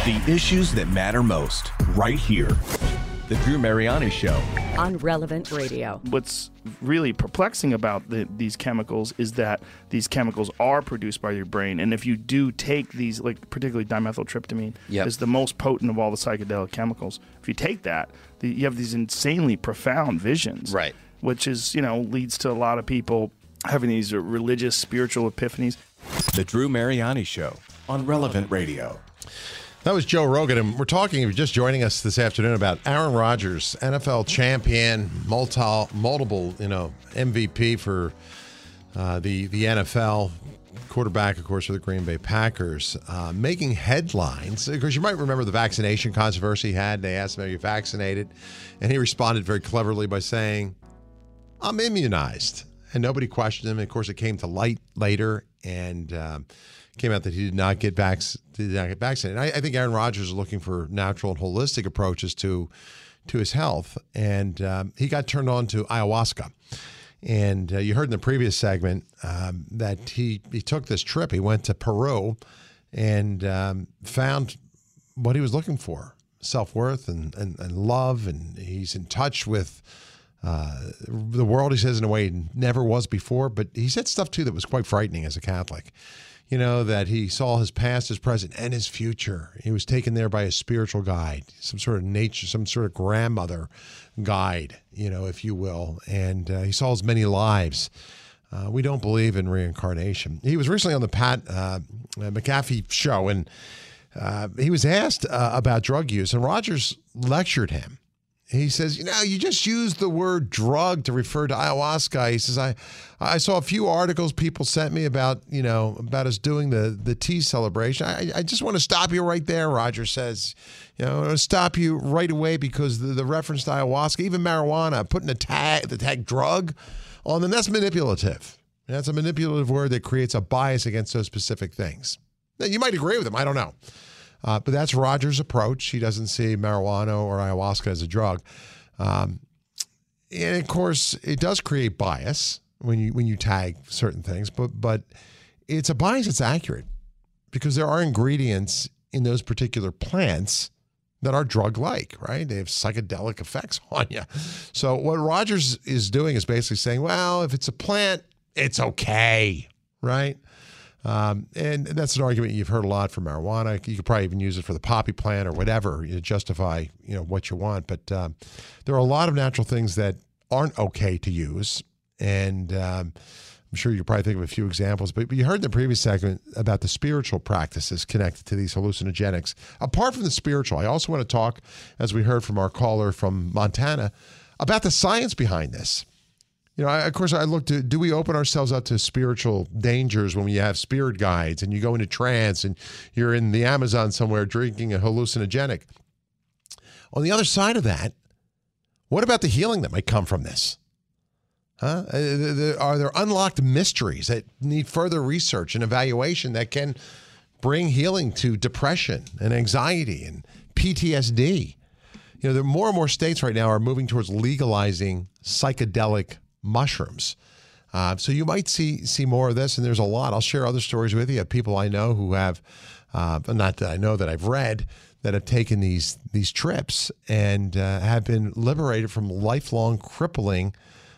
The issues that matter most, right here. The Drew Mariani Show. On Relevant Radio. What's really perplexing about these chemicals is that these chemicals are produced by your brain. And if you do take these, like particularly dimethyltryptamine, is the most potent of all the psychedelic chemicals. If you take that, you have these insanely profound visions. Right. Which is, leads to a lot of people having these religious, spiritual epiphanies. The Drew Mariani Show on Relevant Radio. That was Joe Rogan, and we're talking, if you're just joining us this afternoon, about Aaron Rodgers, NFL champion, multiple, MVP for the NFL, quarterback, of course, for the Green Bay Packers, making headlines. Because you might remember the vaccination controversy he had. They asked him, are you vaccinated? And he responded very cleverly by saying, I'm immunized. And nobody questioned him. And of course, it came to light later, and came out that he did not get vaccinated. I think Aaron Rodgers is looking for natural and holistic approaches to his health, and he got turned on to ayahuasca. And you heard in the previous segment that he took this trip. He went to Peru and found what he was looking for: self-worth and love, and he's in touch with the world, he says, in a way he never was before. But he said stuff, too, that was quite frightening as a Catholic. That he saw his past, his present, and his future. He was taken there by a spiritual guide, some sort of nature, some sort of grandmother guide, if you will. And he saw his many lives. We don't believe in reincarnation. He was recently on the Pat McAfee show, and he was asked about drug use, and Rodgers lectured him. He says, you just used the word drug to refer to ayahuasca. He says, I saw a few articles people sent me about us doing the tea celebration. I just want to stop you right there, Rodgers says. I want to stop you right away because the reference to ayahuasca, even marijuana, putting the tag drug on them, that's manipulative. That's a manipulative word that creates a bias against those specific things. Now, you might agree with him. I don't know. But that's Rodgers' approach. He doesn't see marijuana or ayahuasca as a drug. And, of course, it does create bias when you tag certain things. But it's a bias that's accurate because there are ingredients in those particular plants that are drug-like, right? They have psychedelic effects on you. So what Rodgers is doing is basically saying, well, if it's a plant, it's okay, right? And that's an argument you've heard a lot for marijuana. You could probably even use it for the poppy plant or whatever, justify what you want. But there are a lot of natural things that aren't okay to use, and I'm sure you probably think of a few examples. But you heard in the previous segment about the spiritual practices connected to these hallucinogenics. Apart from the spiritual, I also want to talk, as we heard from our caller from Montana, about the science behind this. Of course, I looked at, do we open ourselves up to spiritual dangers when we have spirit guides and you go into trance and you're in the Amazon somewhere drinking a hallucinogenic? On the other side of that, what about the healing that might come from this? Are there unlocked mysteries that need further research and evaluation that can bring healing to depression and anxiety and PTSD? There are more and more states right now are moving towards legalizing psychedelic mushrooms. So you might see more of this, and there's a lot. I'll share other stories with you of people I know who have, not that I know, that I've read, that have taken these trips and have been liberated from lifelong crippling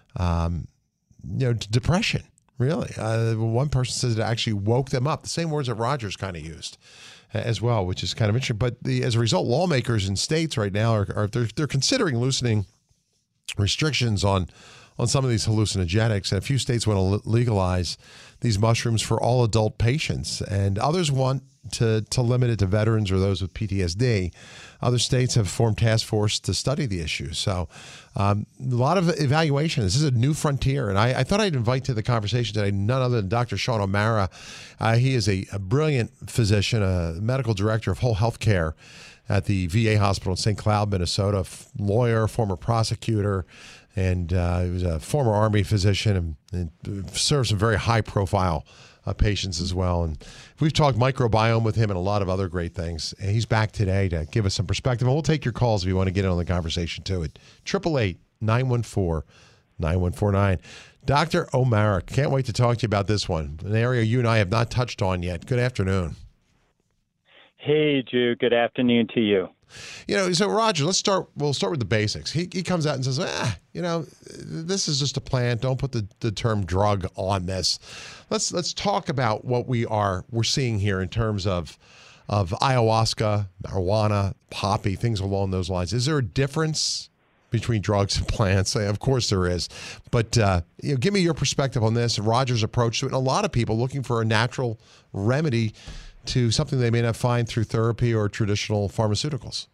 depression, really. One person says it actually woke them up. The same words that Rodgers kind of used as well, which is kind of interesting. But as a result, lawmakers in states right now they're considering loosening restrictions on some of these hallucinogenics. And a few states want to legalize these mushrooms for all adult patients, and others want to limit it to veterans or those with PTSD. Other states have formed task force to study the issue. So a lot of evaluation. This is a new frontier. And I thought I'd invite to the conversation today none other than Dr. Sean O'Mara. He is a brilliant physician, a medical director of whole health care at the VA hospital in St. Cloud, Minnesota, lawyer, former prosecutor, and he was a former Army physician and served some very high-profile patients as well. And we've talked microbiome with him and a lot of other great things. And he's back today to give us some perspective. And we'll take your calls if you want to get in on the conversation, too, at 888-914-9149. Dr. O'Mara, can't wait to talk to you about this one, an area you and I have not touched on yet. Good afternoon. Hey, Drew. Good afternoon to you. So Roger, we'll start with the basics. He comes out and says, this is just a plant. Don't put the term drug on this. Let's talk about what we're seeing here in terms of ayahuasca, marijuana, poppy, things along those lines. Is there a difference between drugs and plants? Of course there is. But give me your perspective on this, Roger's approach to it, and a lot of people looking for a natural remedy to something they may not find through therapy or traditional pharmaceuticals.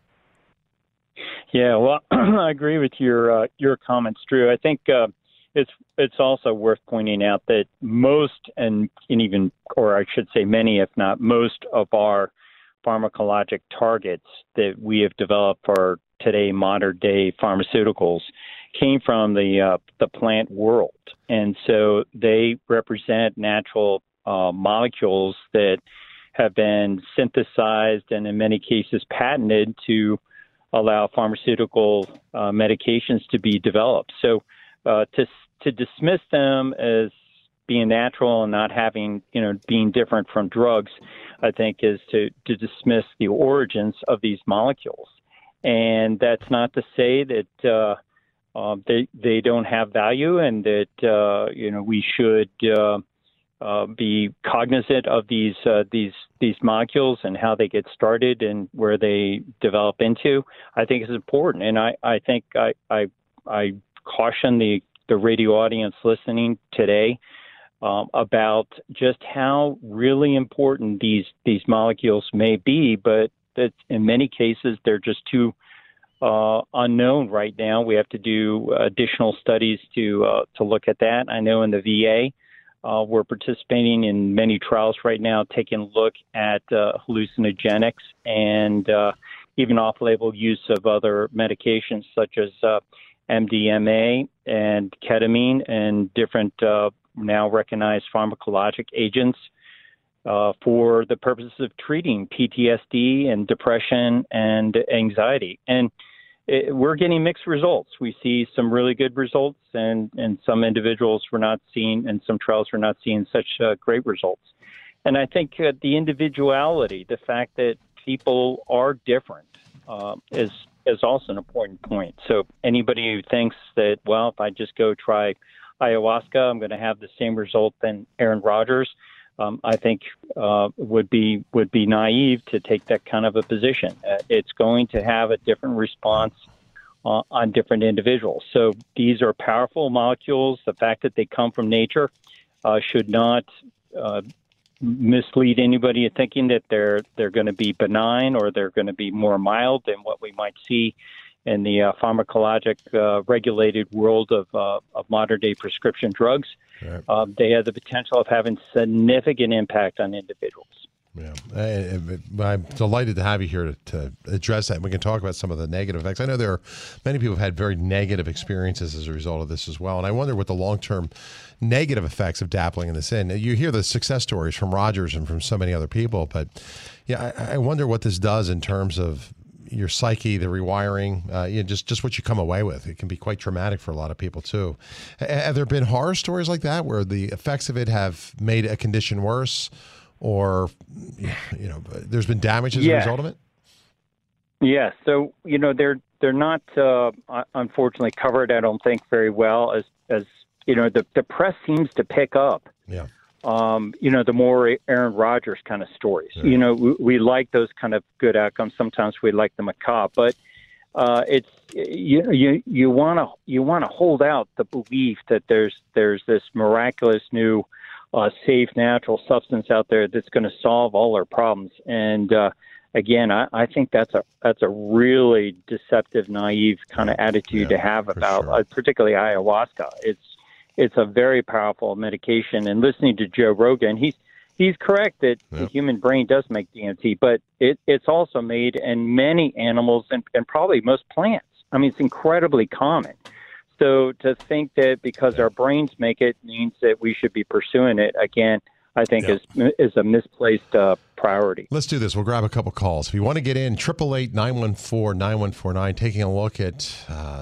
Yeah, well, I agree with your comments, Drew. I think it's also worth pointing out that most, and even, or I should say many, if not most, of our pharmacologic targets that we have developed for today modern day pharmaceuticals came from the plant world, and so they represent natural molecules that have been synthesized and in many cases patented to allow pharmaceutical medications to be developed. So to dismiss them as being natural and not having, being different from drugs, I think is to dismiss the origins of these molecules. And that's not to say that they don't have value and that, we should be cognizant of these molecules and how they get started and where they develop into. I think it's important, and I think I caution the radio audience listening today about just how really important these locules may be, but that in many cases they're just too unknown right now. We have to do additional studies to look at that. I know in the VA. We're participating in many trials right now, taking a look at hallucinogenics and even off-label use of other medications such as MDMA and ketamine and different now recognized pharmacologic agents for the purposes of treating PTSD and depression and anxiety. And we're getting mixed results. We see some really good results, and some individuals we're not seeing, and some trials we're not seeing such great results. And I think the individuality, the fact that people are different, is also an important point. So anybody who thinks that, well, if I just go try ayahuasca, I'm going to have the same result than Aaron Rodgers, I think would be naive to take that kind of a position. It's going to have a different response on different individuals. So these are powerful molecules. The fact that they come from nature should not mislead anybody into thinking that they're going to be benign or they're going to be more mild than what we might see in the pharmacologic regulated world of modern day prescription drugs. Right. They have the potential of having significant impact on individuals. Yeah, I'm delighted to have you here to address that. We can talk about some of the negative effects. I know there are many people who've had very negative experiences as a result of this as well, and I wonder what the long-term negative effects of dabbling in this in. You hear the success stories from Rogers and from so many other people, but yeah, I wonder what this does in terms of your psyche, the rewiring, just what you come away with. It can be quite traumatic for a lot of people too. Have there been horror stories like that where the effects of it have made a condition worse, or there's been damage as a result of it? Yeah. So they're not unfortunately covered, I don't think, very well as the press seems to pick up. Yeah. The more Aaron Rodgers kind of stories. Yeah. We like those kind of good outcomes. Sometimes we like the macabre, but it's you want to hold out the belief that there's this miraculous new safe natural substance out there that's going to solve all our problems. And again, I think that's a really deceptive, naive kind of attitude to have about particularly ayahuasca. It's a very powerful medication. And listening to Joe Rogan, he's correct that the human brain does make DMT, but it's also made in many animals and probably most plants. I mean, it's incredibly common. So to think that because our brains make it means that we should be pursuing it, again, I think is a misplaced priority. Let's do this. We'll grab a couple calls. If you want to get in, 888-914-9149, taking a look at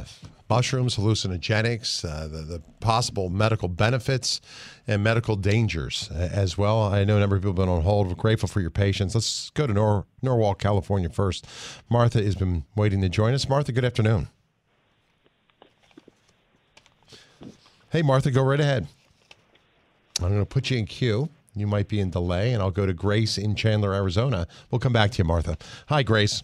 mushrooms, hallucinogenics, the possible medical benefits and medical dangers as well. I know a number of people have been on hold. We're grateful for your patience. Let's go to Norwalk, California first. Martha has been waiting to join us. Martha, good afternoon. Hey, Martha, go right ahead. I'm going to put you in queue. You might be in delay, and I'll go to Grace in Chandler, Arizona. We'll come back to you, Martha. Hi, Grace.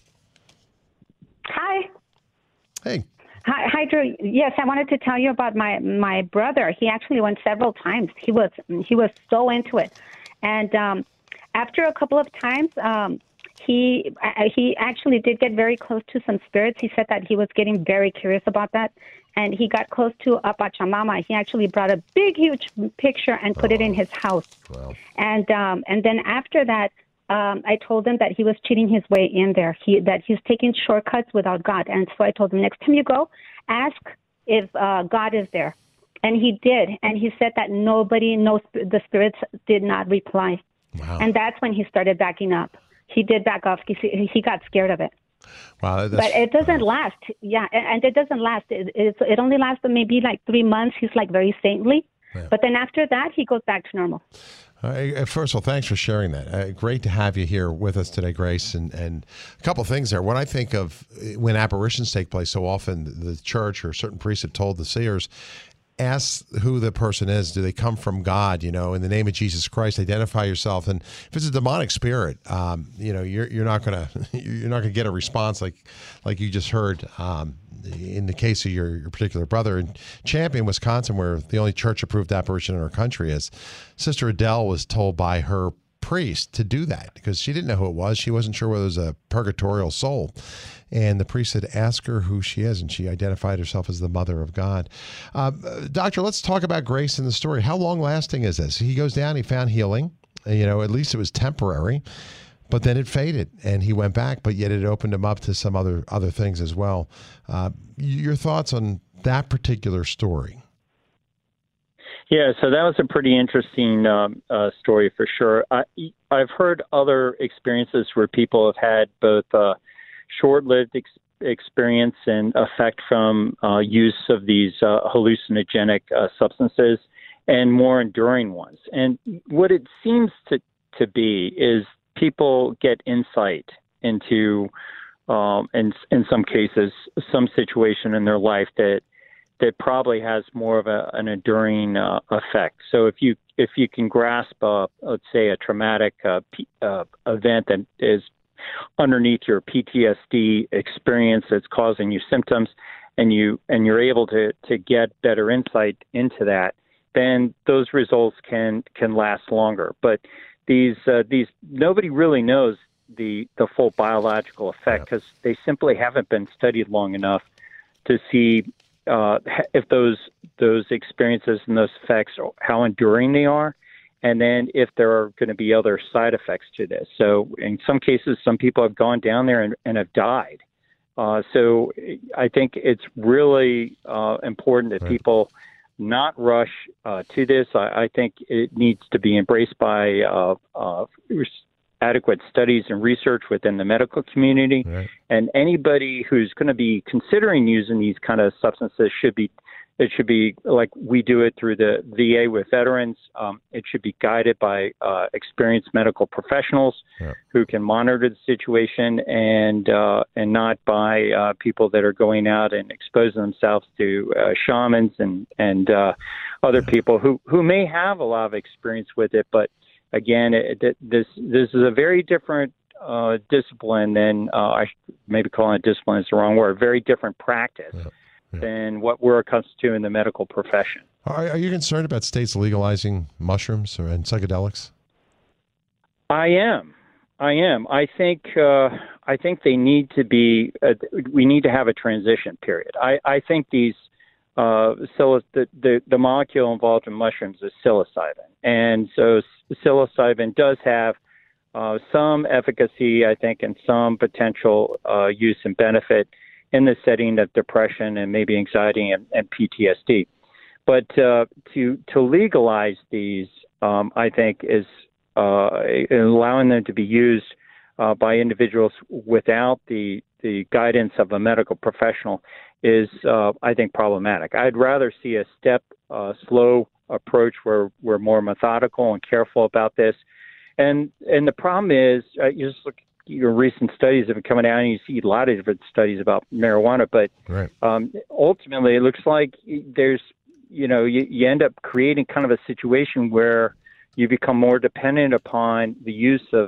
Hi. Hey. Hi, Drew. Yes, I wanted to tell you about my brother. He actually went several times. He was so into it, and after a couple of times, he actually did get very close to some spirits. He said that he was getting very curious about that, and he got close to a Pachamama. He actually brought a big, huge picture and put it in his house. Wow. And then after that, I told him that he was cheating his way in there, that he's taking shortcuts without God. And so I told him, next time you go, ask if God is there. And he did. And he said that the spirits did not reply. Wow. And that's when he started backing up. He did back off. He got scared of it. Wow, but it doesn't last. Yeah, and it doesn't last. It only lasts maybe like 3 months. He's like very saintly. Yeah. But then after that, he goes back to normal. First of all, thanks for sharing that. Great to have you here with us today, Grace. And a couple of things there. When I think of when apparitions take place, so often the church or certain priests have told the seers, ask who the person is. Do they come from God? In the name of Jesus Christ, identify yourself. And if it's a demonic spirit, you're not gonna get a response like you just heard. In the case of your particular brother in Champion, Wisconsin, where the only church-approved apparition in our country is, Sister Adele was told by her priest to do that because she didn't know who it was. She wasn't sure whether it was a purgatorial soul. And the priest said, ask her who she is. And she identified herself as the Mother of God. Doctor, let's talk about Grace in the story. How long-lasting is this? He goes down, he found healing. At least it was temporary. But then it faded, and he went back, but yet it opened him up to some other things as well. Your thoughts on that particular story? Yeah, so that was a pretty interesting story for sure. I've heard other experiences where people have had both short-lived experience and effect from use of these hallucinogenic substances and more enduring ones. And what it seems to be is people get insight into, in some cases, some situation in their life that probably has more of an enduring effect. So if you can grasp, let's say, a traumatic event that is underneath your PTSD experience that's causing you symptoms, and you're able to get better insight into that, then those results can last longer. But these nobody really knows the full biological effect because they simply haven't been studied long enough to see if those experiences and those effects, how enduring they are, and then if there are going to be other side effects to this. So in some cases, some people have gone down there and have died. So I think it's really important that people not rush to this. I think it needs to be embraced by adequate studies and research within the medical community. Right. And anybody who's going to be considering using these kind of substances should be like we do it through the VA with veterans. It should be guided by experienced medical professionals who can monitor the situation and not by people that are going out and exposing themselves to shamans and other people who may have a lot of experience with it. But again, this is a very different discipline than I maybe calling it discipline is the wrong word. Very different practice. Than what we're accustomed to in the medical profession. Are you concerned about states legalizing mushrooms and psychedelics? I am. I think they need to be. We need to have a transition period. I think these the molecule involved in mushrooms is psilocybin, and so psilocybin does have some efficacy, I think, and some potential use and benefit in the setting of depression and maybe anxiety and PTSD. But to legalize these, I think, is allowing them to be used by individuals without the the guidance of a medical professional is, I think, problematic. I'd rather see a slow approach where we're more methodical and careful about this. And the problem is, you just look. Your recent studies have been coming out, and you see a lot of different studies about marijuana. But ultimately, it looks like there's, you end up creating kind of a situation where you become more dependent upon the use of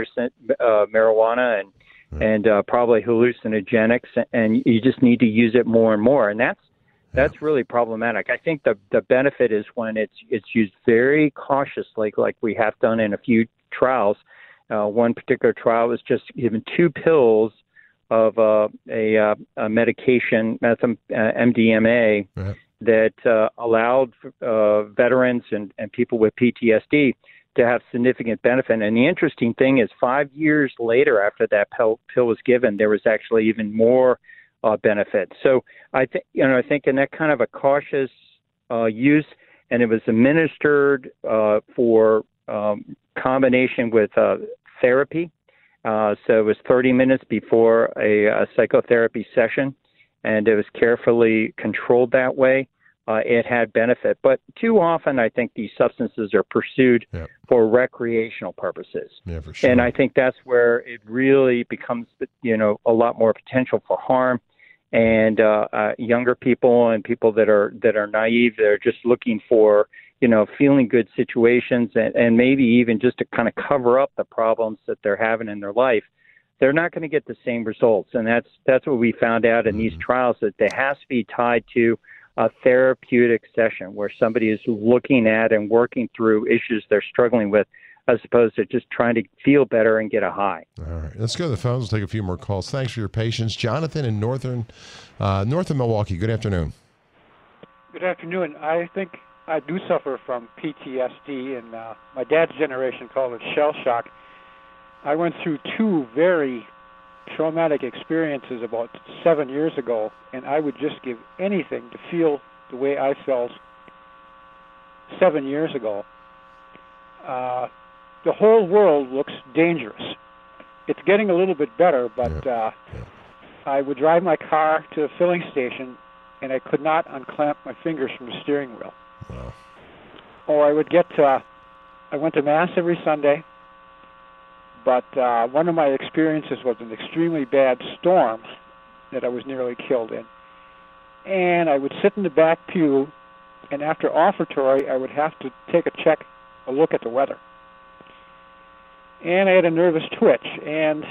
marijuana and probably hallucinogenics, and you just need to use it more and more. And that's really problematic. I think the benefit is when it's used very cautiously, like we have done in a few trials. One particular trial was just given 2 pills of a medication, MDMA, that allowed veterans and people with PTSD to have significant benefit. And the interesting thing is 5 years later after that pill was given, there was actually even more benefit. So I think in that kind of a cautious use, and it was administered for combination with therapy. So it was 30 minutes before a psychotherapy session, and it was carefully controlled that way. It had benefit. But too often, I think these substances are pursued for recreational purposes. Yeah, for sure. And I think that's where it really becomes, a lot more potential for harm. And younger people and people that are naive, they're just looking for feeling good situations and maybe even just to kind of cover up the problems that they're having in their life, they're not going to get the same results. And that's what we found out in these trials, that they has to be tied to a therapeutic session where somebody is looking at and working through issues they're struggling with, as opposed to just trying to feel better and get a high. All right. Let's go to the phones. We'll take a few more calls. Thanks for your patience. Jonathan in north of Milwaukee. Good afternoon. Good afternoon. I think I do suffer from PTSD, and my dad's generation called it shell shock. I went through 2 very traumatic experiences about 7 years ago, and I would just give anything to feel the way I felt 7 years ago. The whole world looks dangerous. It's getting a little bit better, but I would drive my car to a filling station, and I could not unclamp my fingers from the steering wheel. Wow. Or I would I went to Mass every Sunday, but one of my experiences was an extremely bad storm that I was nearly killed in. And I would sit in the back pew, and after offertory, I would have to take a look at the weather. And I had a nervous twitch, and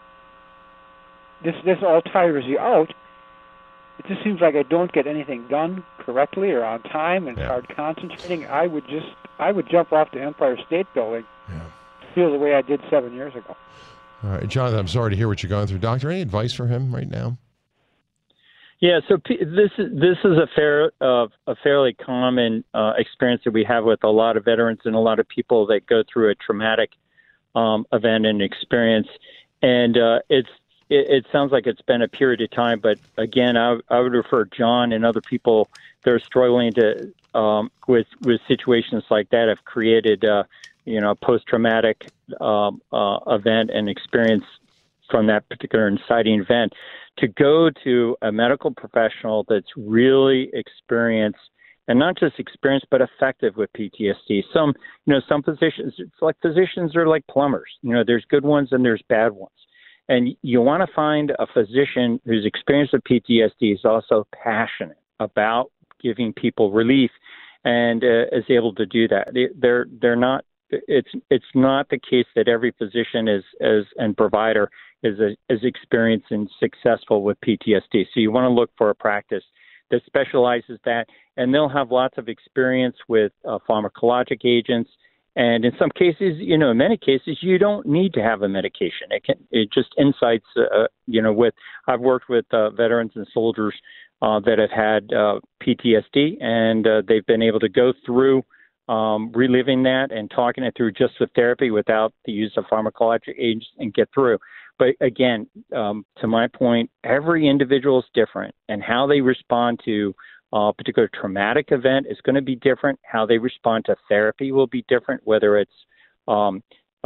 this all tires you out. It just seems like I don't get anything done correctly or on time, and hard concentrating. I would jump off the Empire State Building, feel the way I did 7 years ago. All right, Jonathan, I'm sorry to hear what you're going through. Doctor, any advice for him right now? Yeah, so this is a fairly common experience that we have with a lot of veterans and a lot of people that go through a traumatic event and experience, and it sounds like it's been a period of time. But again, I would refer John and other people that are struggling to with situations like that have created post-traumatic event and experience from that particular inciting event, to go to a medical professional that's really experienced, and not just experienced, but effective with PTSD. Some physicians, it's like physicians are like plumbers. There's good ones and there's bad ones. And you want to find a physician who's experienced with PTSD, is also passionate about giving people relief, and is able to do that. They're not. It's not the case that every physician and provider is experienced and successful with PTSD. So you want to look for a practice that specializes that, and they'll have lots of experience with pharmacologic agents. And in some cases, in many cases, you don't need to have a medication. It just insights, I've worked with veterans and soldiers that have had PTSD, and they've been able to go through reliving that and talking it through just with therapy without the use of pharmacologic agents and get through. But again, to my point, every individual is different, and how they respond to a particular traumatic event is going to be different. How they respond to therapy will be different, whether it's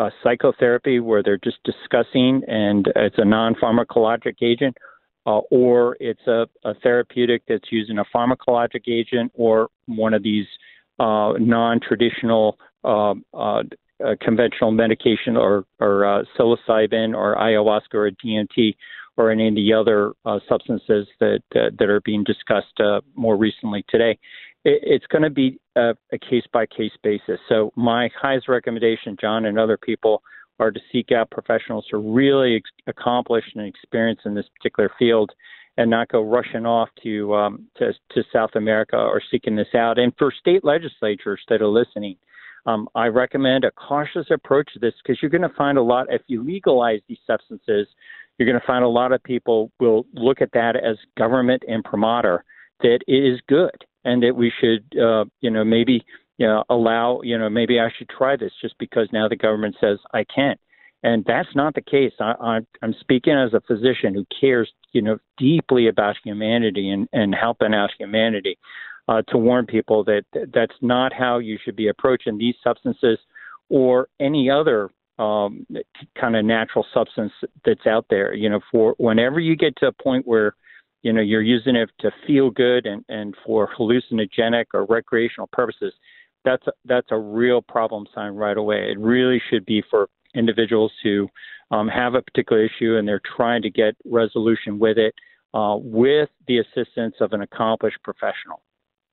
psychotherapy where they're just discussing and it's a non-pharmacologic agent, or it's a therapeutic that's using a pharmacologic agent or one of these non-traditional conventional medication or psilocybin or ayahuasca or DMT or any of the other substances that are being discussed more recently today. It's going to be a case-by-case basis. So my highest recommendation, John and other people, are to seek out professionals who are really accomplished and experienced in this particular field and not go rushing off to South America or seeking this out. And for state legislatures that are listening, I recommend a cautious approach to this because you're going to find a lot, if you legalize these substances, you're going to find a lot of people will look at that as government imprimatur, that it is good and that we should, maybe allow, maybe I should try this just because now the government says I can. And that's not the case. I'm speaking as a physician who cares, deeply about humanity and helping out humanity, to warn people that that's not how you should be approaching these substances or any other kind of natural substance that's out there. For whenever you get to a point where you're using it to feel good and for hallucinogenic or recreational purposes, that's a real problem sign right away. It really should be for individuals who have a particular issue and they're trying to get resolution with it with the assistance of an accomplished professional.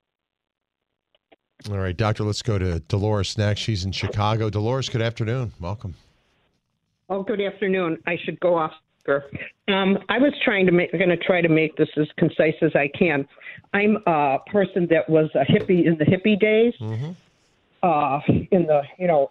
All right, Doctor, let's go to Dolores next. She's in Chicago. Dolores, good afternoon. Welcome. Oh, good afternoon. I should go off. I was going to try to make this as concise as I can. I'm a person that was a hippie in the hippie days, in the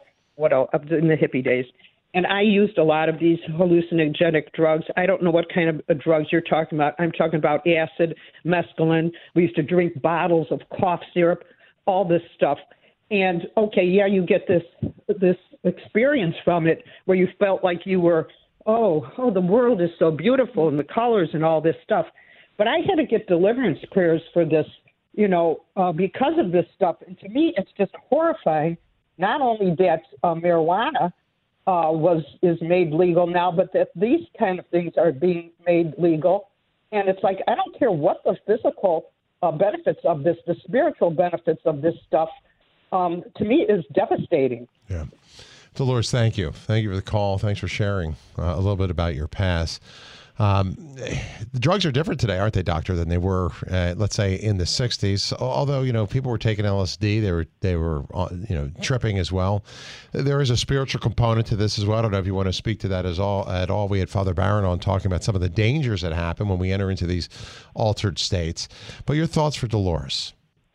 hippie days. And I used a lot of these hallucinogenic drugs. I don't know what kind of drugs you're talking about. I'm talking about acid, mescaline. We used to drink bottles of cough syrup, all this stuff. And, you get this experience from it where you felt like you were, the world is so beautiful and the colors and all this stuff. But I had to get deliverance prayers for this, because of this stuff. And to me, it's just horrifying, not only that marijuana is made legal now, but that these kind of things are being made legal. And it's like, I don't care what the physical benefits of this, the spiritual benefits of this stuff, to me is devastating. Yeah. Dolores, thank you. Thank you for the call. Thanks for sharing a little bit about your past. The drugs are different today, aren't they, Doctor, than they were, let's say, in the 60s. Although, people were taking LSD, they were tripping as well. There is a spiritual component to this as well. I don't know if you want to speak to that at all. We had Father Barron on talking about some of the dangers that happen when we enter into these altered states. But your thoughts for Dolores?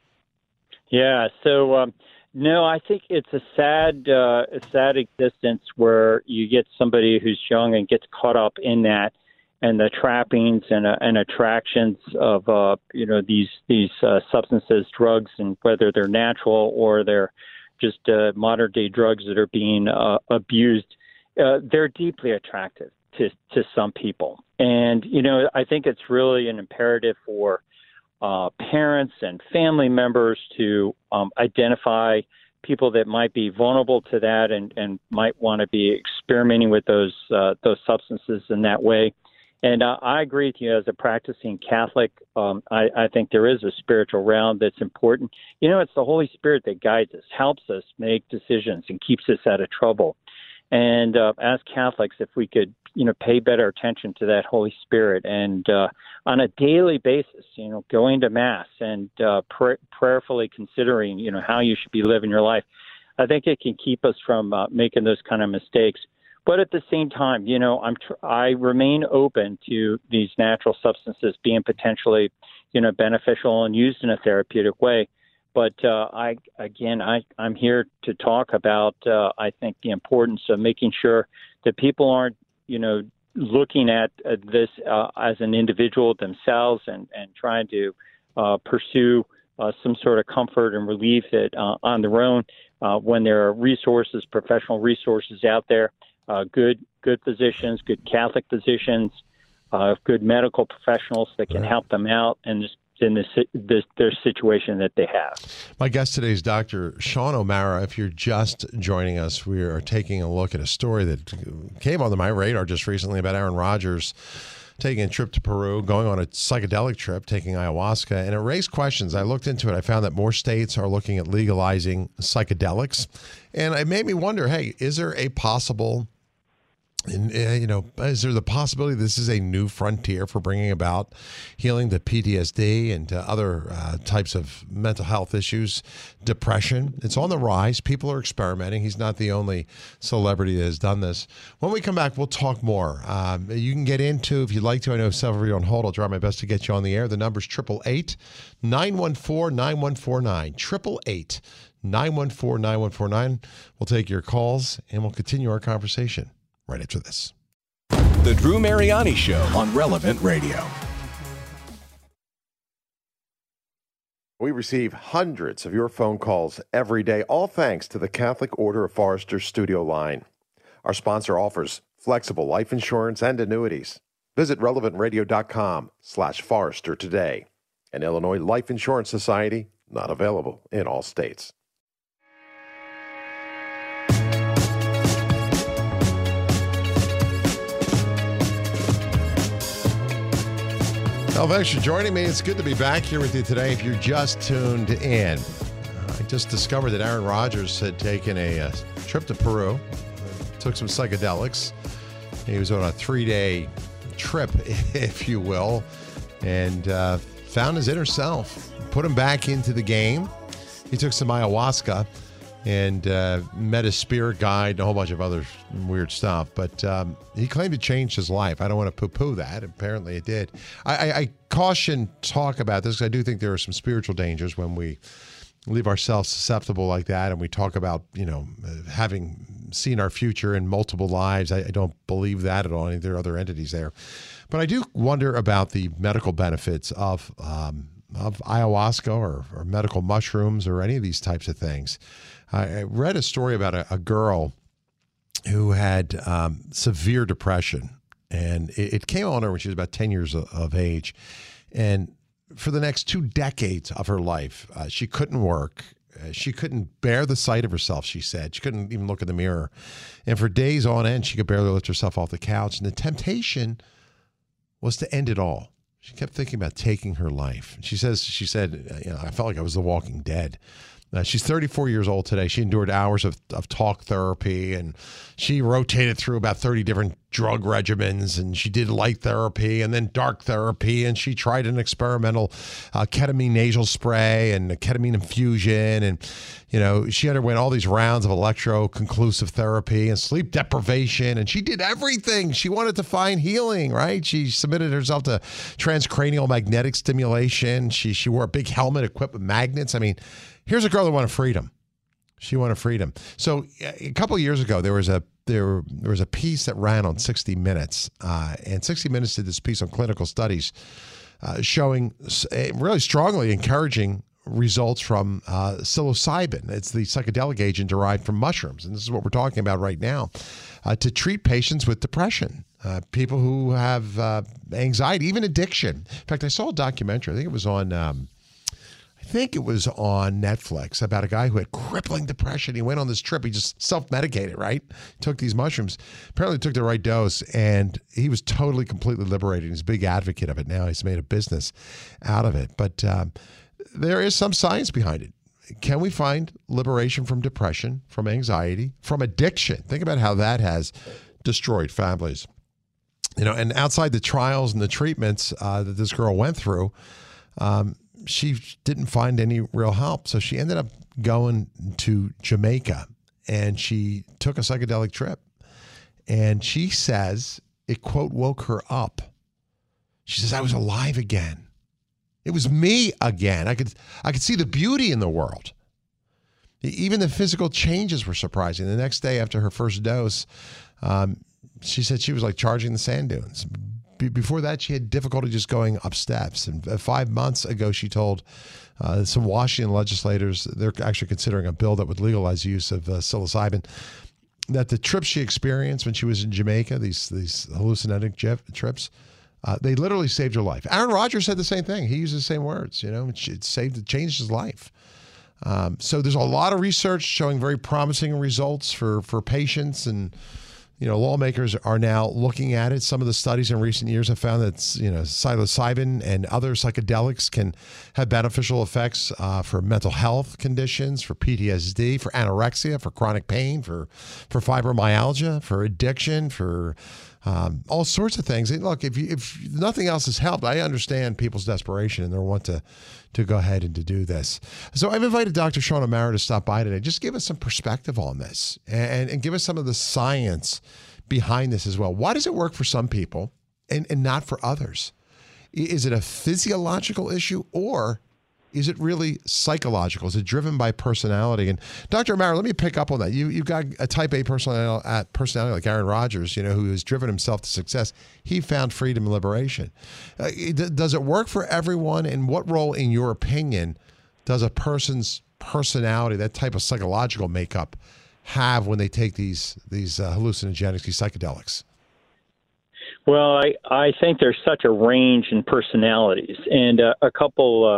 Yeah, so no, I think it's a sad existence where you get somebody who's young and gets caught up in that, and the trappings and attractions of these substances, drugs, and whether they're natural or they're just modern day drugs that are being abused, they're deeply attractive to some people. And I think it's really an imperative for parents and family members to identify people that might be vulnerable to that and might want to be experimenting with those substances in that way. And I agree with you as a practicing Catholic. I think there is a spiritual realm that's important. It's the Holy Spirit that guides us, helps us make decisions, and keeps us out of trouble. And as Catholics, if we could, pay better attention to that Holy Spirit and on a daily basis, going to Mass and prayerfully considering, how you should be living your life, I think it can keep us from making those kind of mistakes. But at the same time, I remain open to these natural substances being potentially, beneficial and used in a therapeutic way. But I'm here to talk about, I think, the importance of making sure that people aren't, looking at this as an individual themselves and trying to pursue some sort of comfort and relief that on their own when there are resources, professional resources out there. Good physicians, good Catholic physicians, good medical professionals that can help them out and in their situation that they have. My guest today is Dr. Sean O'Mara. If you're just joining us, we are taking a look at a story that came onto my radar just recently about Aaron Rodgers taking a trip to Peru, going on a psychedelic trip, taking ayahuasca, and it raised questions. I looked into it. I found that more states are looking at legalizing psychedelics, and it made me wonder, hey, is there a possible, is there the possibility this is a new frontier for bringing about healing to PTSD and to other types of mental health issues, depression? It's on the rise. People are experimenting. He's not the only celebrity that has done this. When we come back, we'll talk more. You can get into, if you'd like to, I know several of you on hold. I'll try my best to get you on the air. The number's 888-914-9149. 888-914-9149. We'll take your calls, and we'll continue our conversation right after this. The Drew Mariani Show on Relevant Radio. We receive hundreds of your phone calls every day, all thanks to the Catholic Order of Forester Studio Line. Our sponsor offers flexible life insurance and annuities. Visit relevantradio.com/Forester today. An Illinois Life Insurance Society, not available in all states. Well, thanks for joining me. It's good to be back here with you today. If you're just tuned in, I just discovered that Aaron Rodgers had taken a trip to Peru, took some psychedelics. He was on a 3-day trip, if you will, and found his inner self, put him back into the game. He took some ayahuasca and met a spirit guide and a whole bunch of other weird stuff. But he claimed it changed his life. I don't want to poo-poo that. Apparently it did. I caution talk about this because I do think there are some spiritual dangers when we leave ourselves susceptible like that and we talk about, having seen our future in multiple lives. I don't believe that at all. I think there are other entities there. But I do wonder about the medical benefits of ayahuasca or medical mushrooms or any of these types of things. I read a story about a girl who had severe depression, and it came on her when she was about 10 years of age. And for the next 2 decades of her life, she couldn't work. She couldn't bear the sight of herself, she said. She couldn't even look in the mirror. And for days on end, she could barely lift herself off the couch. And the temptation was to end it all. She kept thinking about taking her life. She said, I felt like I was the walking dead. She's 34 years old today. She endured hours of talk therapy, and she rotated through about 30 different drug regimens, and she did light therapy and then dark therapy, and she tried an experimental ketamine nasal spray and a ketamine infusion, and she underwent all these rounds of electroconclusive therapy and sleep deprivation, and she did everything. She wanted to find healing, right? She submitted herself to transcranial magnetic stimulation. She wore a big helmet equipped with magnets. I mean, here's a girl that wanted freedom. She wanted freedom. So a couple of years ago, there was a piece that ran on 60 Minutes, and 60 Minutes did this piece on clinical studies showing really strongly encouraging results from psilocybin. It's the psychedelic agent derived from mushrooms, and this is what we're talking about right now, to treat patients with depression, people who have anxiety, even addiction. In fact, I saw a documentary. I think it was on Netflix about a guy who had crippling depression. He went on this trip. He just self-medicated, right? Took these mushrooms. Apparently took the right dose, and he was totally, completely liberated. He's a big advocate of it now. He's made a business out of it. But there is some science behind it. Can we find liberation from depression, from anxiety, from addiction? Think about how that has destroyed families. And outside the trials and the treatments that this girl went through, she didn't find any real help. So she ended up going to Jamaica, and she took a psychedelic trip. And she says it, quote, woke her up. She says, I was alive again. It was me again. I could see the beauty in the world. Even the physical changes were surprising. The next day after her first dose, she said she was like charging the sand dunes. Before that, she had difficulty just going up steps. And 5 months ago, she told some Washington legislators, they're actually considering a bill that would legalize use of psilocybin, that the trips she experienced when she was in Jamaica, these hallucinogenic trips, They literally saved your life. Aaron Rodgers said the same thing. He used the same words. It changed his life. So there's a lot of research showing very promising results for patients, and lawmakers are now looking at it. Some of the studies in recent years have found that psilocybin and other psychedelics can have beneficial effects for mental health conditions, for PTSD, for anorexia, for chronic pain, for fibromyalgia, for addiction, for all sorts of things. And look, if nothing else has helped, I understand people's desperation and they want to go ahead and to do this. So I've invited Dr. Sean O'Mara to stop by today. Just give us some perspective on this and give us some of the science behind this as well. Why does it work for some people and not for others? Is it a physiological issue, or is it really psychological? Is it driven by personality? And Dr. O'Mara, let me pick up on that. You've got a type A personality like Aaron Rodgers, who has driven himself to success. He found freedom and liberation. Does it work for everyone? And what role, in your opinion, does a person's personality, that type of psychological makeup, have when they take these hallucinogenics, these psychedelics? Well, I think there's such a range in personalities, and a couple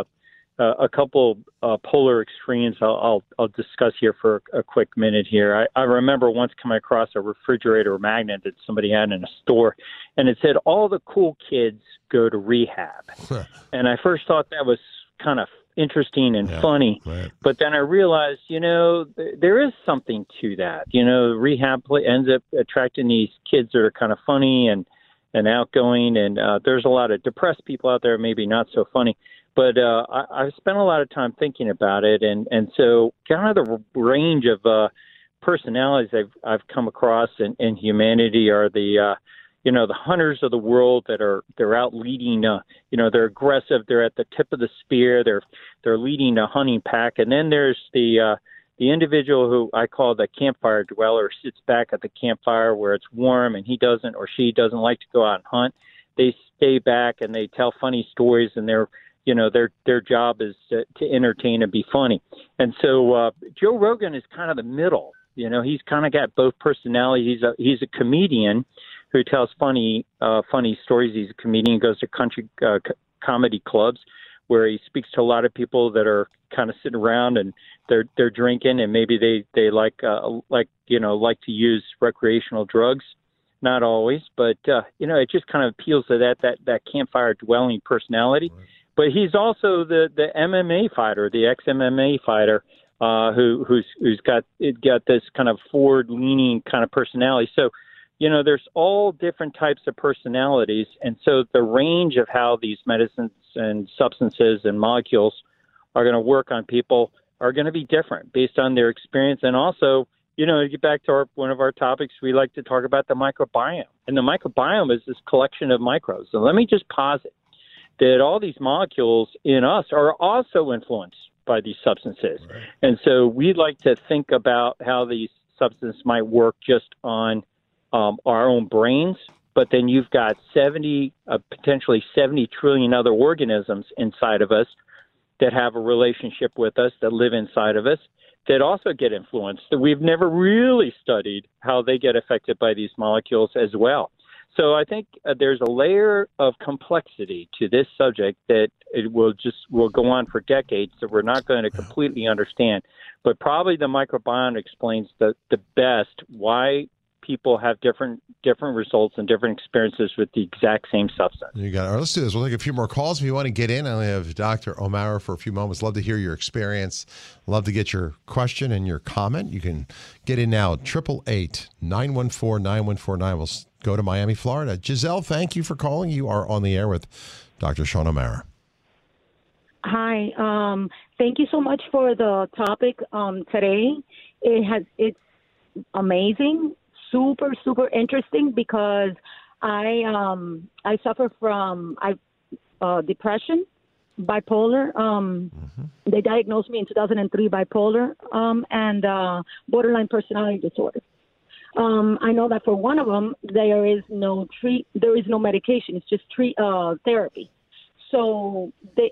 polar extremes I'll discuss here for a quick minute here. I remember once coming across a refrigerator magnet that somebody had in a store, and it said, all the cool kids go to rehab. And I first thought that was kind of interesting and funny, right. But then I realized, there is something to that. Rehab ends up attracting these kids that are kind of funny and outgoing, and there's a lot of depressed people out there, maybe not so funny. But I've spent a lot of time thinking about it, and so kind of the range of personalities I've come across in humanity are the hunters of the world they're out leading. They're aggressive. They're at the tip of the spear. They're leading a hunting pack, and then there's the individual who I call the campfire dweller, sits back at the campfire where it's warm, and he doesn't or she doesn't like to go out and hunt. They stay back and they tell funny stories, and their job is to entertain and be funny. And so Joe Rogan is kind of the middle. He's kind of got both personalities. He's a comedian who tells funny stories. He's a comedian, goes to country comedy clubs where he speaks to a lot of people that are kind of sitting around and they're drinking, and maybe they like to use recreational drugs. Not always, but it just kind of appeals to that campfire dwelling personality. Right. But he's also the MMA fighter, the ex-MMA fighter, who's got this kind of forward-leaning kind of personality. So, there's all different types of personalities, and so the range of how these medicines and substances and molecules are going to work on people are going to be different based on their experience. And also, to get back to one of our topics, we like to talk about the microbiome. And the microbiome is this collection of microbes. So let me just posit that all these molecules in us are also influenced by these substances. Right. And so we like to think about how these substances might work just on our own brains, but then you've got potentially 70 trillion other organisms inside of us that have a relationship with us, that live inside of us, that also get influenced. That we've never really studied how they get affected by these molecules as well. So I think there's a layer of complexity to this subject that it will go on for decades that we're not going to completely understand. But probably the microbiome explains the best why people have different results and different experiences with the exact same substance. You got it. All right, let's do this. We'll take a few more calls. If you want to get in, I only have Dr. O'Mara for a few moments. Love to hear your experience. Love to get your question and your comment. You can get in now at 888-914-9149. We'll go to Miami, Florida. Giselle, thank you for calling. You are on the air with Dr. Sean O'Mara. Hi. Thank you so much for the topic today. It's amazing. Super, super interesting because I suffer from depression, bipolar. They diagnosed me in 2003 bipolar and borderline personality disorder. I know that for one of them there is no medication. It's just therapy. So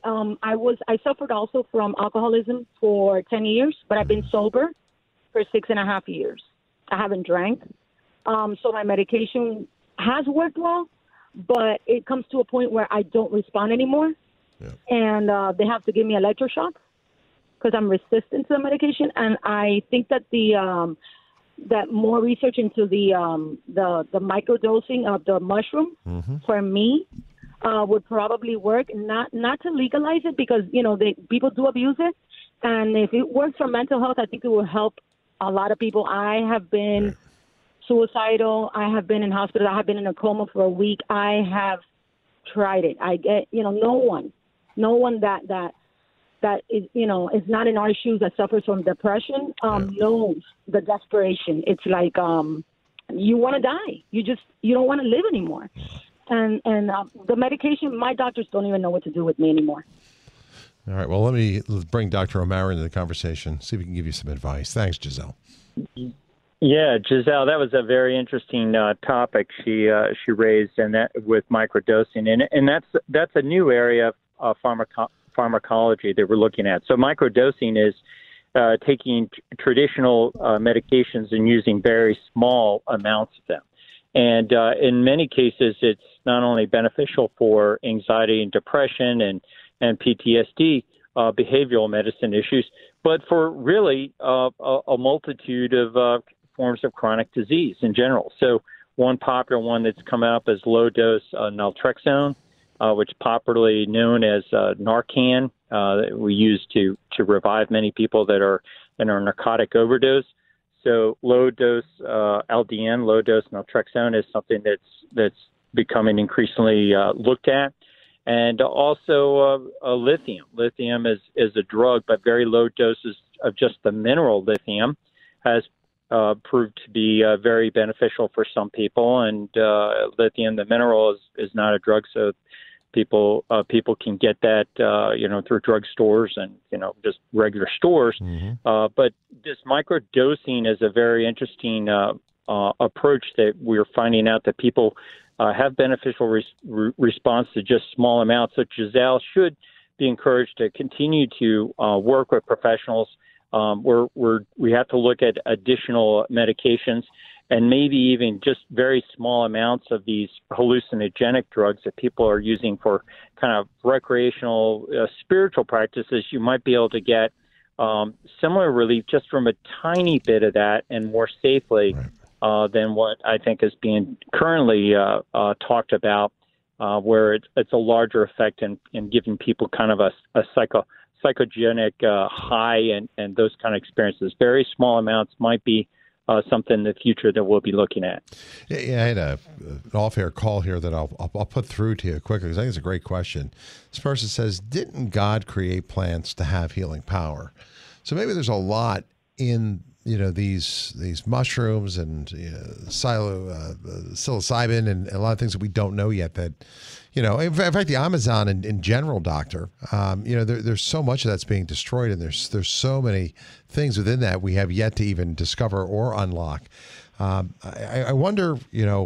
I suffered also from alcoholism for 10 years, but I've been sober for 6.5 years. I haven't drank. So my medication has worked well, but it comes to a point where I don't respond anymore. Yeah. And they have to give me electroshock because I'm resistant to the medication. And I think that that more research into the microdosing of the mushroom for me would probably work. Not to legalize it because people do abuse it, and if it works for mental health, I think it will help a lot of people. I have been suicidal. I have been in hospital. I have been in a coma for a week. I have tried it. I get no one that is is not in our shoes that suffers from depression knows the desperation. It's like you want to die. You don't want to live anymore. And the medication, my doctors don't even know what to do with me anymore. All right. Well, let's bring Dr. O'Mara into the conversation. See if we can give you some advice. Thanks, Giselle. Yeah, Giselle, that was a very interesting topic she raised, and that with microdosing, and that's a new area of pharmacology that we're looking at. So microdosing is taking traditional medications and using very small amounts of them. And in many cases, it's not only beneficial for anxiety and depression and PTSD, behavioral medicine issues, but for really a multitude of forms of chronic disease in general. So one popular one that's come up is low-dose naltrexone, which is popularly known as Narcan, that we use to revive many people that are in a narcotic overdose. So low-dose LDN, low-dose naltrexone, is something that's becoming increasingly looked at. And also lithium. Lithium is a drug, but very low doses of just the mineral lithium has proved to be very beneficial for some people. And lithium, the mineral, is not a drug, so people can get that through drugstores and just regular stores. But this microdosing is a very interesting approach that we're finding out that people have beneficial response to just small amounts. So Giselle should be encouraged to continue to work with professionals. We have to look at additional medications and maybe even just very small amounts of these hallucinogenic drugs that people are using for kind of recreational spiritual practices. You might be able to get similar relief just from a tiny bit of that and more safely than what I think is being currently talked about, where it's a larger effect in giving people kind of a psychogenic high and those kind of experiences. Very small amounts might be something in the future that we'll be looking at. Yeah, I had an off-air call here that I'll put through to you quickly because I think it's a great question. This person says, didn't God create plants to have healing power? So maybe there's a lot in these mushrooms and psilocybin and a lot of things that we don't know yet that, in fact, the Amazon in general, doctor, there's so much of that's being destroyed, and there's so many things within that we have yet to even discover or unlock. I wonder,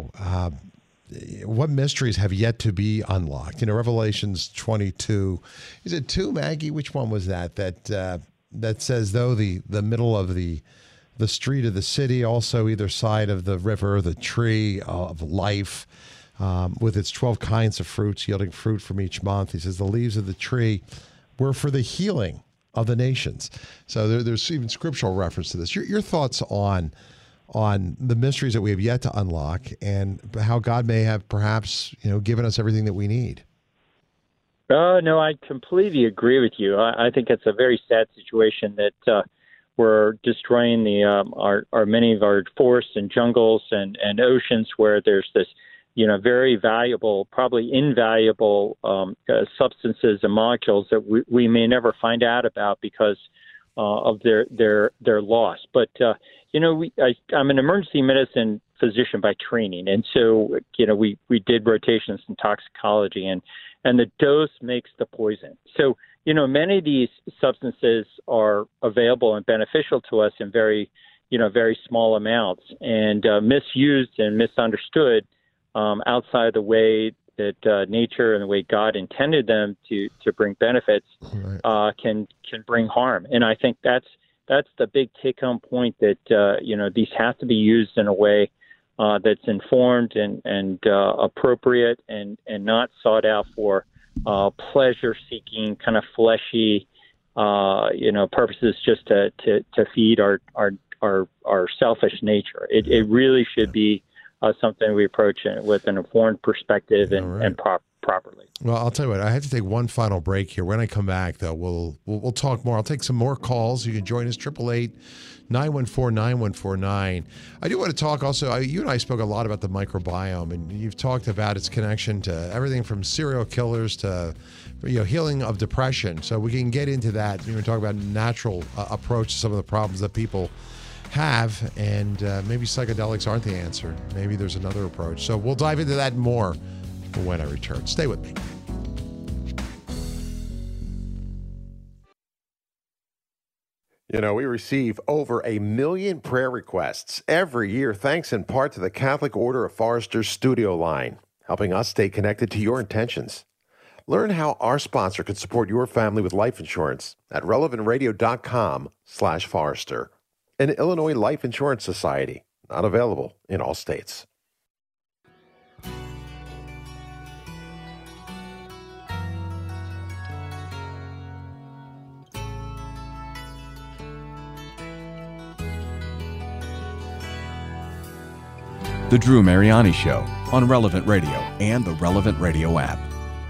what mysteries have yet to be unlocked? Revelations 22, is it 2, Maggie? Which one was that says, though the middle of the street of the city, also either side of the river, the tree of life, with its 12 kinds of fruits, yielding fruit from each month. He says the leaves of the tree were for the healing of the nations. So there's even scriptural reference to this. Your thoughts on the mysteries that we have yet to unlock and how God may have perhaps, given us everything that we need. No, I completely agree with you. I think it's a very sad situation that we're destroying our many of our forests and jungles and oceans where there's this, very valuable, probably invaluable substances and molecules that we may never find out about because of their loss. But I'm an emergency medicine physician by training, and so we did rotations in toxicology, and the dose makes the poison. So many of these substances are available and beneficial to us in very small amounts, and misused and misunderstood outside the way that nature and the way God intended them to bring benefits can bring harm. And I think that's the big take-home point that these have to be used in a way that's informed and appropriate and not sought out for pleasure-seeking, kind of fleshy, purposes just to feed our selfish nature. It really should be something we approach with an informed perspective and properly. Well, I'll tell you what. I have to take one final break here. When I come back, though, we'll talk more. I'll take some more calls. You can join us 888-914-9149. I do want to talk also. You and I spoke a lot about the microbiome, and you've talked about its connection to everything from serial killers to healing of depression. So we can get into that. Talk about natural approach to some of the problems that people have, and maybe psychedelics aren't the answer. Maybe there's another approach. So we'll dive into that more when I return. Stay with me. We receive over 1 million prayer requests every year, thanks in part to the Catholic Order of Foresters Studio Line, helping us stay connected to your intentions. Learn how our sponsor could support your family with life insurance at relevantradio.com/Forester. An Illinois Life Insurance Society, not available in all states. The Drew Mariani Show on Relevant Radio and the Relevant Radio app.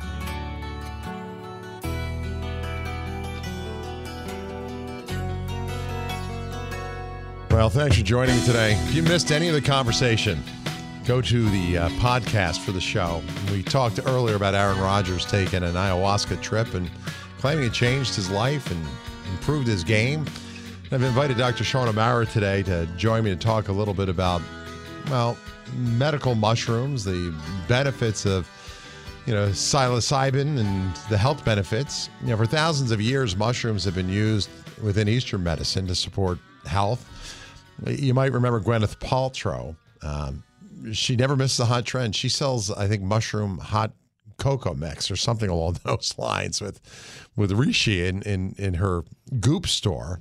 Well, thanks for joining today. If you missed any of the conversation, go to the podcast for the show. We talked earlier about Aaron Rodgers taking an ayahuasca trip and claiming it changed his life and improved his game. I've invited Dr. Sean O'Mara today to join me to talk a little bit about, medical mushrooms, the benefits of, psilocybin and the health benefits. For thousands of years, mushrooms have been used within Eastern medicine to support health. You might remember Gwyneth Paltrow. She never misses a hot trend. She sells, I think, mushroom hot cocoa mix or something along those lines with Rishi in her Goop store.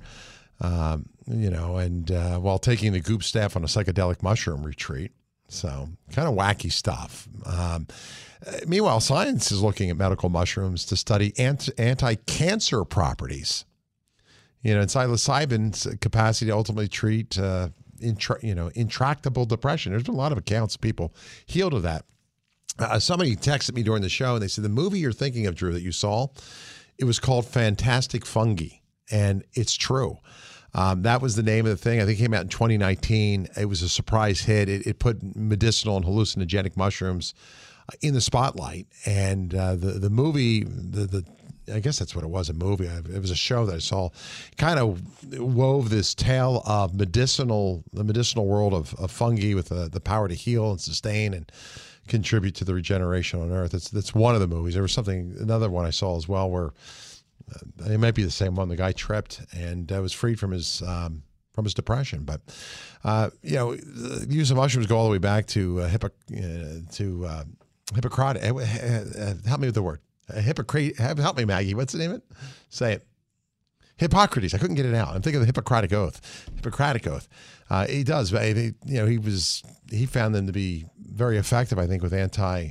While taking the Goop staff on a psychedelic mushroom retreat. So kind of wacky stuff. Meanwhile, science is looking at medical mushrooms to study anti-cancer properties. And psilocybin's capacity to ultimately treat, intractable depression. There's been a lot of accounts of people healed of that. Somebody texted me during the show, and they said, the movie you're thinking of, Drew, that you saw, it was called Fantastic Fungi. And it's true. That was the name of the thing. I think it came out in 2019. It was a surprise hit. It put medicinal and hallucinogenic mushrooms in the spotlight. And the movie, I guess that's what it was, a movie. It was a show that I saw, kind of wove this tale of the medicinal world of fungi with the power to heal and sustain and contribute to the regeneration on Earth. That's one of the movies. There was another one I saw as well where it might be the same one. The guy tripped and was freed from his depression. But the use of mushrooms go all the way back to Hippocrates. Help me with the word. Help me, Maggie. What's the name of it? Say it. Hippocrates. I couldn't get it out. I'm thinking of the Hippocratic Oath. He does. He found them to be very effective, I think, with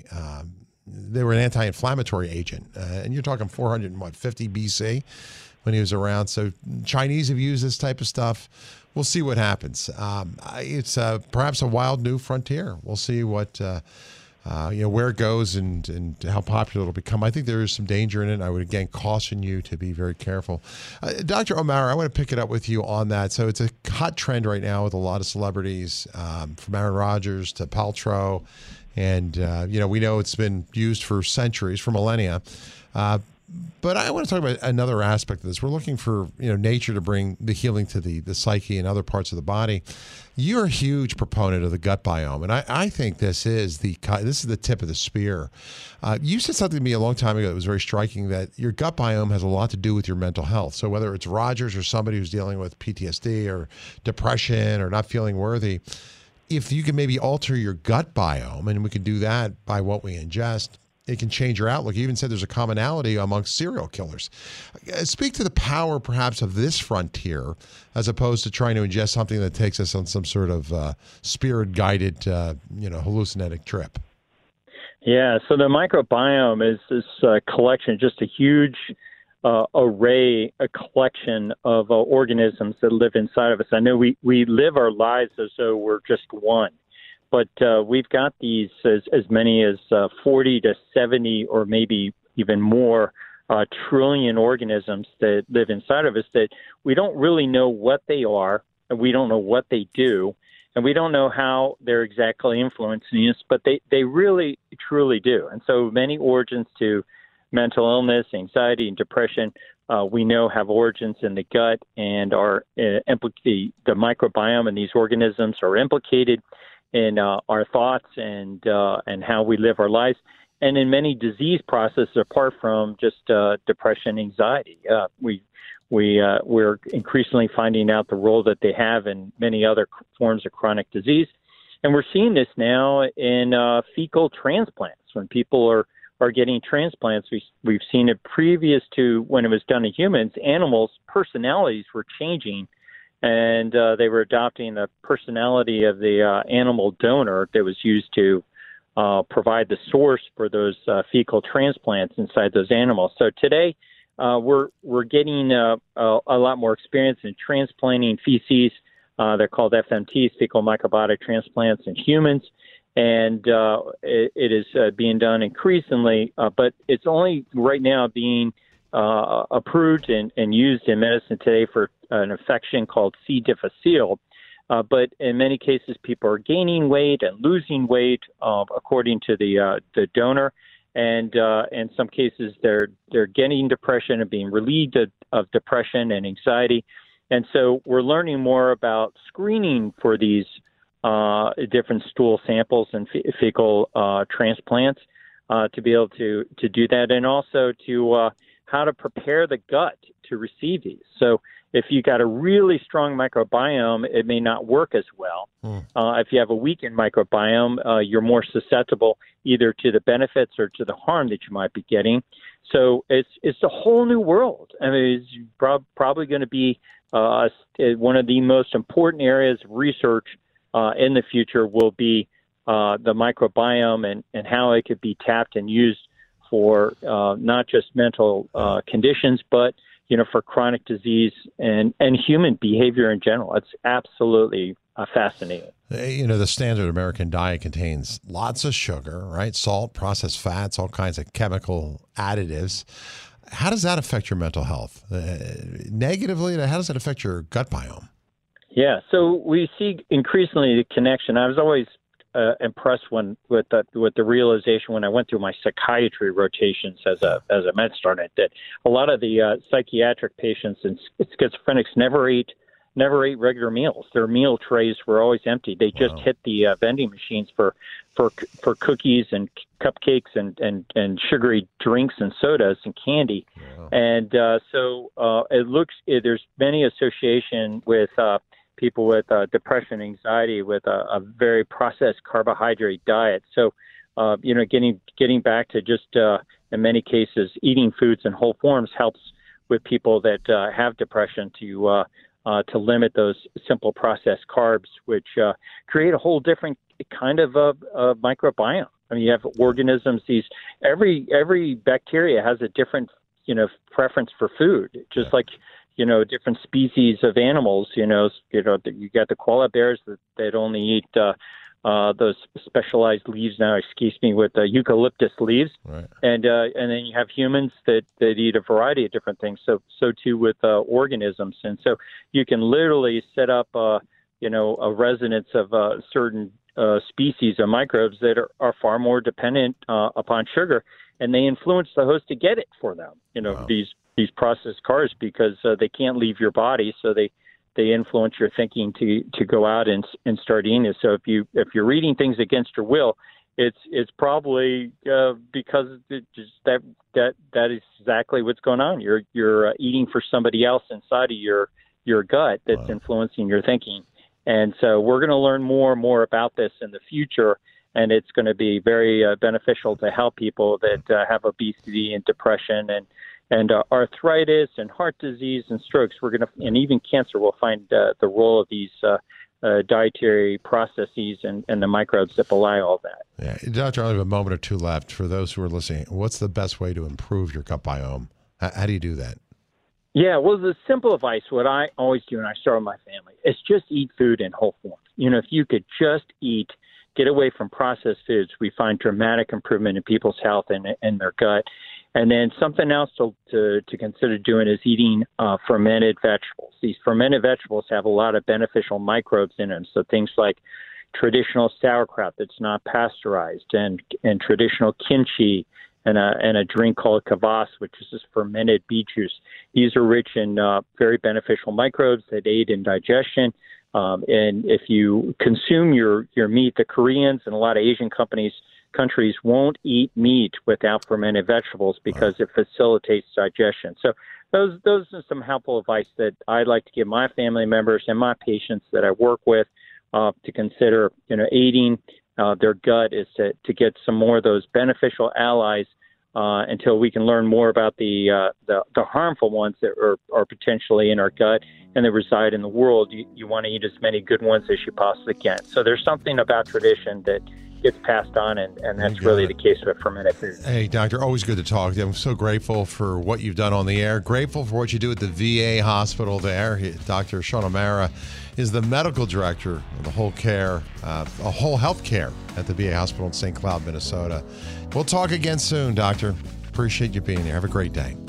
they were an anti-inflammatory agent. And you're talking 450 BC when he was around. So Chinese have used this type of stuff. We'll see what happens. It's perhaps a wild new frontier. We'll see what where it goes and how popular it'll become. I think there is some danger in it. I would, again, caution you to be very careful. Dr. O'Mara, I want to pick it up with you on that. So it's a hot trend right now with a lot of celebrities, from Aaron Rodgers to Paltrow. And, we know it's been used for centuries, for millennia. But I want to talk about another aspect of this. We're looking for, nature to bring the healing to the psyche and other parts of the body. You're a huge proponent of the gut biome, and I think this is the tip of the spear. You said something to me a long time ago that was very striking, that your gut biome has a lot to do with your mental health. So whether it's Rodgers or somebody who's dealing with PTSD or depression or not feeling worthy, if you can maybe alter your gut biome, and we can do that by what we ingest, it can change your outlook. You even said there's a commonality amongst serial killers. Speak to the power, perhaps, of this frontier as opposed to trying to ingest something that takes us on some sort of spirit-guided, hallucinogenic trip. Yeah, so the microbiome is this collection, just a huge array, a collection of organisms that live inside of us. I know we live our lives as though we're just one, but we've got these as many as 40 to 70 or maybe even more trillion organisms that live inside of us that we don't really know what they are, and we don't know what they do, and we don't know how they're exactly influencing us, but they really, truly do. And so many origins to mental illness, anxiety, and depression, we know have origins in the gut and are the microbiome and these organisms are implicated in our thoughts and how we live our lives. And in many disease processes, apart from just depression, anxiety, we're increasingly finding out the role that they have in many other forms of chronic disease. And we're seeing this now in fecal transplants. When people are getting transplants, we've seen it previous to when it was done in humans. Animals' personalities were changing, and they were adopting the personality of the animal donor that was used to provide the source for those fecal transplants inside those animals. So today, we're getting a lot more experience in transplanting feces. They're called FMTs, fecal microbiota transplants, in humans, and it is being done increasingly, but it's only right now being approved and used in medicine today for an infection called C. difficile. But in many cases, people are gaining weight and losing weight according to the donor. And in some cases, they're getting depression and being relieved of depression and anxiety. And so we're learning more about screening for these different stool samples and fecal transplants to be able to do that, and also to how to prepare the gut to receive these. So if you got a really strong microbiome, it may not work as well. If you have a weakened microbiome, you're more susceptible either to the benefits or to the harm that you might be getting. So it's a whole new world. I mean, it's probably going to be one of the most important areas of research in the future will be the microbiome and how it could be tapped and used for not just mental conditions, but for chronic disease and human behavior in general. It's absolutely fascinating. The standard American diet contains lots of sugar, right? Salt, processed fats, all kinds of chemical additives. How does that affect your mental health? Negatively, how does that affect your gut biome? Yeah, so we see increasingly the connection. I was always impressed with the realization when I went through my psychiatry rotations as a med student that a lot of the psychiatric patients and schizophrenics never ate regular meals. Their meal trays were always empty. They just hit the vending machines for cookies and cupcakes and sugary drinks and sodas and candy. And so there's many association with people with depression, anxiety, with a very processed carbohydrate diet. So, getting back to just in many cases eating foods in whole forms helps with people that have depression to limit those simple processed carbs, which create a whole different kind of microbiome. I mean, you have organisms. Every bacteria has a different preference for food, just like. Different species of animals, you got the koala bears that only eat those specialized leaves now, with eucalyptus leaves. Right. And then you have humans that eat a variety of different things. So too with organisms. And so you can literally set up, a residence of certain species of microbes that are far more dependent upon sugar, and they influence the host to get it for them. These processed carbs, because they can't leave your body, so they influence your thinking to go out and start eating it. So if you're eating things against your will, it's probably because that is exactly what's going on. You're eating for somebody else inside of your gut that's influencing your thinking. And so we're going to learn more and more about this in the future. and it's going to be very beneficial to help people that have obesity and depression and arthritis and heart disease and strokes. And even cancer. We'll find the role of these dietary processes and the microbes that belie all that. Yeah, Dr. I only have a moment or two left. For those who are listening, what's the best way to improve your gut biome? How do you do that? Yeah, well, the simple advice, what I always do, and I start with my family, is just eat food in whole form. If you could just get away from processed foods, we find dramatic improvement in people's health and their gut. And then something else to consider doing is eating fermented vegetables. These fermented vegetables have a lot of beneficial microbes in them. So things like traditional sauerkraut that's not pasteurized, and traditional kimchi, and a drink called kvass, which is this fermented beet juice. These are rich in very beneficial microbes that aid in digestion. And if you consume your meat, the Koreans and a lot of Asian countries won't eat meat without fermented vegetables because it facilitates digestion. So those are some helpful advice that I'd like to give my family members and my patients that I work with to consider. Aiding their gut is to get some more of those beneficial allies until we can learn more about the harmful ones that are potentially in our gut and that reside in the world. You want to eat as many good ones as you possibly can. So there's something about tradition that gets passed on, and that's really the case with fermented food. Hey, Doctor, always good to talk to you. I'm so grateful for what you've done on the air, grateful for what you do at the VA hospital there. Dr. Sean O'Mara is the medical director of the whole health care at the VA hospital in St. Cloud, Minnesota. We'll talk again soon, Doctor. Appreciate you being here. Have a great day.